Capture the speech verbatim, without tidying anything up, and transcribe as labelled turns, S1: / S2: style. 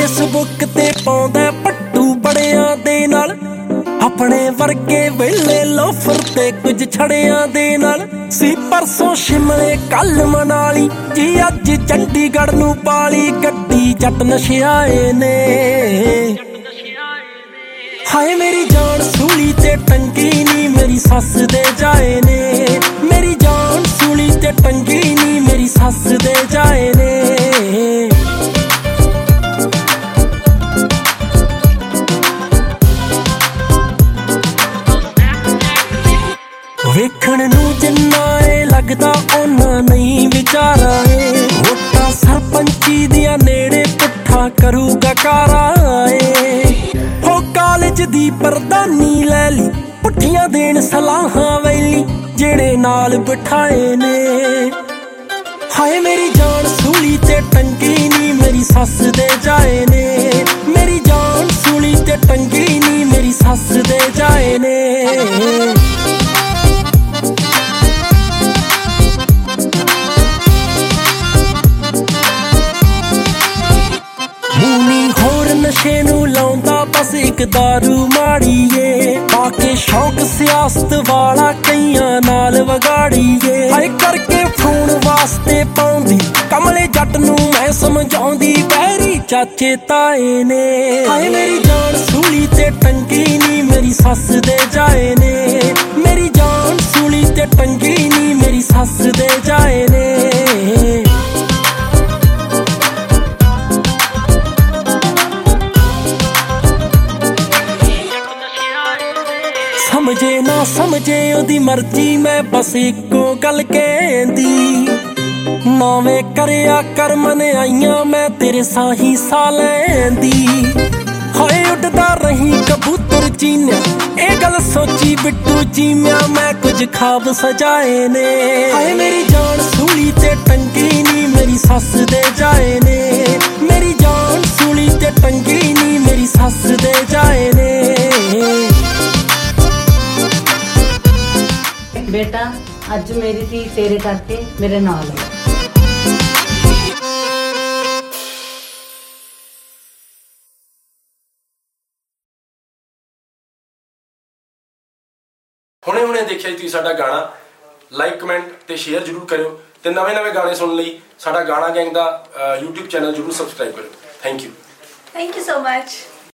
S1: Facebook ते पाउंदा पट्टू बड़ियां दे नाल, अपने वर्गे वेले लोफर ते कुछ छड़ियां दे नाल। सी परसों शिमले कल मनाली जी, अज चंडीगढ़ नू पाली गड्डी जट नशियाए ने। हाय मेरी जान सूली ते टंगी नी मेरी सस दे जाए ने, मेरी जान सूली ते टंगी नी मेरी सस दे जाए ने। वेखण नू जिन्ना ए लगदा ओना नहीं विचारा ए, वोटां सरपंची दियां नेड़े पुट्ठा करूगा कारा ए। हो कालेज दी प्रधानी लै ली, पुट्ठियां देण सलाहां वैली जेड़े नाल बिठाए ने। हाय मेरी जान सूली ते टंगी नी मेरी सस दे जाए ने, मेरी जान सूली ते टंगी नी मेरी सस दे जाए ने। नशे नू लाउंदा बस एक दारू माड़ीए, पाके शौक सियासत वाला कईयां नाल वगाड़ीए। हाय करके फोन वास्ते पाउंदी कमले जट नू मैं समझाउंदी बैरी चाचे ताए ने। हाय मेरी जान सूली ते टंगी नी मेरी सस दे जाए ने, मेरी जान सूली ते टंगी नी मेरी सस दे जाए ने। समझे ना समझे ओदी मर्जी मैं बस इको गल कहंदी, नावे करया कर मन आईयां मैं तेरे साही सा लैंदी। हाय उड़दा रही कबूतर चीन्या ए गल सोची बिट्टू चीम्या मैं कुछ ख्वाब सजाए ने। हाय मेरी जान सूली ते टंगी नी मेरी सस दे जाए ने, मेरी जान सूली ते टंगी नी मेरी सस दे जाए ने।
S2: बेटा अज मेरी धी तेरे करके मेरे नाल है।
S3: ਹੁਣੇ ਹੁਣੇ ਦੇਖਿਆ ਜੀ ਤੁਸੀਂ ਸਾਡਾ ਗਾਣਾ, ਲਾਈਕ ਕਮੈਂਟ ਤੇ ਸ਼ੇਅਰ ਜਰੂਰ ਕਰਿਓ ਤੇ ਨਵੇਂ ਨਵੇਂ ਗਾਣੇ ਸੁਣਨ ਲਈ ਸਾਡਾ ਗਾਣਾ ਗੈਂਗ ਦਾ YouTube ਚੈਨਲ ਜਰੂਰ ਸਬਸਕ੍ਰਾਈਬ ਕਰਿਓ। Thank you
S4: thank you so much.